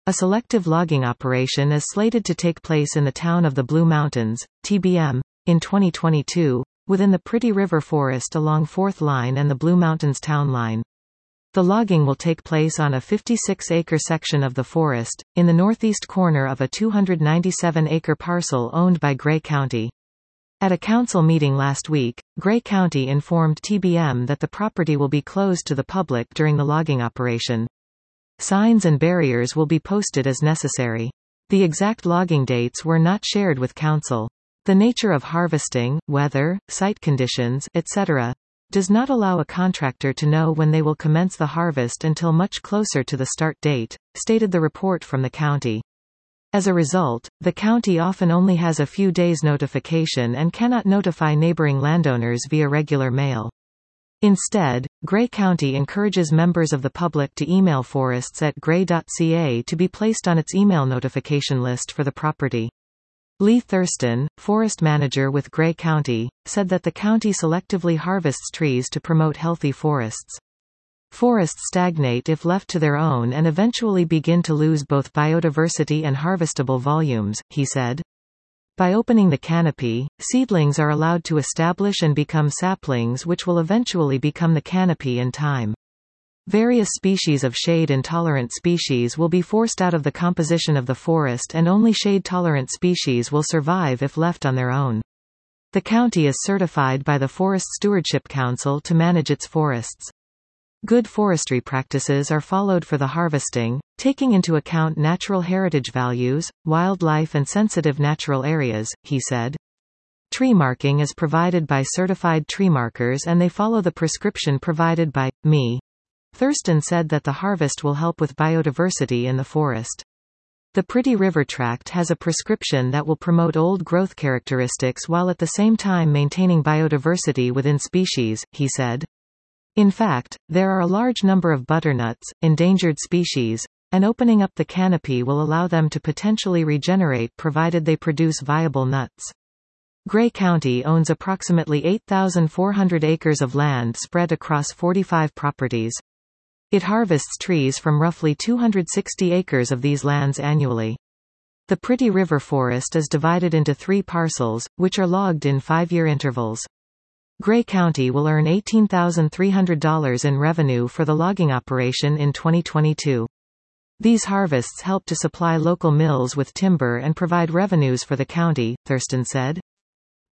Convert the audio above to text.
A selective logging operation is slated to take place in the town of the Blue Mountains, TBM, in 2022, within the Pretty River Forest along 4th Line and the Blue Mountains Town Line. The logging will take place on a 56-acre section of the forest, in the northeast corner of a 297-acre parcel owned by Gray County. At a council meeting last week, Gray County informed TBM that the property will be closed to the public during the logging operation. Signs and barriers will be posted as necessary. The exact logging dates were not shared with council. The nature of harvesting, weather, site conditions, etc., does not allow a contractor to know when they will commence the harvest until much closer to the start date, stated the report from the county. As a result, the county often only has a few days notification and cannot notify neighboring landowners via regular mail. Instead, Gray County encourages members of the public to email forests@gray.ca to be placed on its email notification list for the property. Lee Thurston, forest manager with Gray County, said that the county selectively harvests trees to promote healthy forests. Forests stagnate if left to their own and eventually begin to lose both biodiversity and harvestable volumes, he said. By opening the canopy, seedlings are allowed to establish and become saplings which will eventually become the canopy in time. Various species of shade-intolerant species will be forced out of the composition of the forest and only shade-tolerant species will survive if left on their own. The county is certified by the Forest Stewardship Council to manage its forests. Good forestry practices are followed for the harvesting, taking into account natural heritage values, wildlife and sensitive natural areas, he said. Tree marking is provided by certified tree markers and they follow the prescription provided by me. Thurston said that the harvest will help with biodiversity in the forest. The Pretty River Tract has a prescription that will promote old growth characteristics while at the same time maintaining biodiversity within species, he said. In fact, there are a large number of butternuts, endangered species, and opening up the canopy will allow them to potentially regenerate provided they produce viable nuts. Gray County owns approximately 8,400 acres of land spread across 45 properties. It harvests trees from roughly 260 acres of these lands annually. The Pretty River Forest is divided into 3 parcels, which are logged in 5-year intervals. Gray County will earn $18,300 in revenue for the logging operation in 2022. These harvests help to supply local mills with timber and provide revenues for the county, Thurston said.